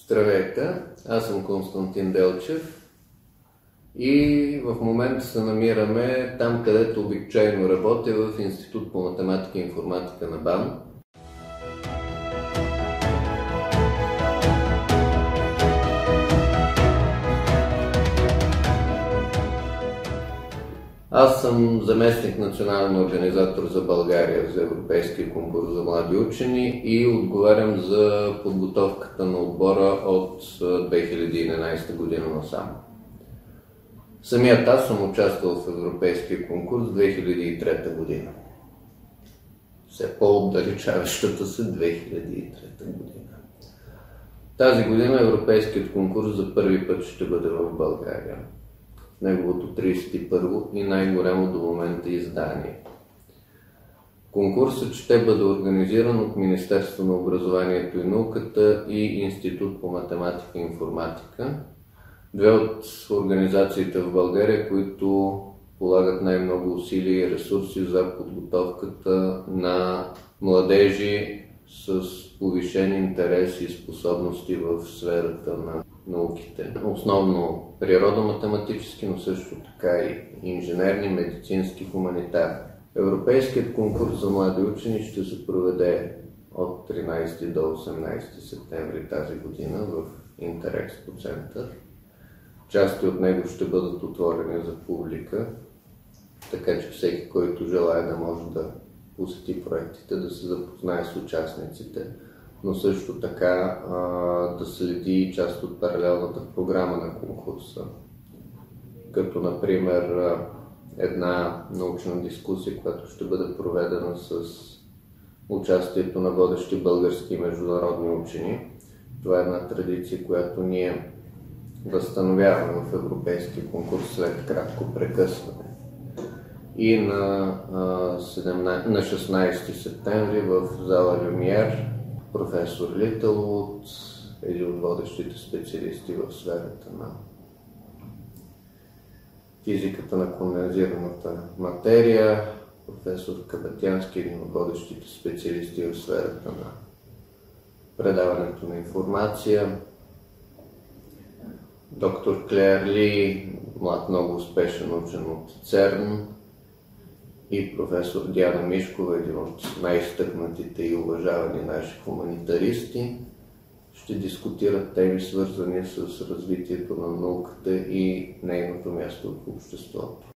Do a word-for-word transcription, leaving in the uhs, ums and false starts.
Здравейте, аз съм Константин Делчев и в момента се намираме там, където обичайно работя, в Институт по математика и информатика на БАН. Аз съм заместник национален организатор за България за Европейския конкурс за млади учени и отговарям за подготовката на отбора от две хиляди и единадесета година насам. Самият аз съм участвал в Европейския конкурс две хиляди и трета година. Все по-отдалечаващата се две хиляди и трета година. Тази година Европейският конкурс за първи път ще бъде в България. Неговото тридесет и първо и най-голямо до момента издание. Конкурсът ще бъде организиран от Министерство на образованието и науката и Институт по математика и информатика. Две от организациите в България, които полагат най-много усилия и ресурси за подготовката на младежи с повишен интерес и способности в сферата на науките. Основно природо-математически, но също така и инженерни, медицински, хуманитарни. Европейският конкурс за млади учени ще се проведе от тринадесети до осемнадесети септември тази година в Интерекспо център. Части от него ще бъдат отворени за публика, така че всеки, който желая да може да посети проектите, да се запознае с участниците, но също така а, да следи част от паралелната програма на конкурса, като например една научна дискусия, която ще бъде проведена с участието на водещи български и международни учени. Това е една традиция, която ние възстановяваме в Европейския конкурс след кратко прекъсване. И на, а, седемнадесети, на шестнадесети септември в зала Люмиер професор Литълвуд, един от водещите специалисти в сферата на физиката на кондензираната материя, професор Кабатянски, един от водещите специалисти в сферата на предаването на информация, доктор Клер Ли, млад много успешен учен от ЦЕРН, и професор Диана Мишкова, един от най-изтъкнатите и уважавани наши хуманитаристи, ще дискутират теми, свързани с развитието на науката и нейното място в обществото.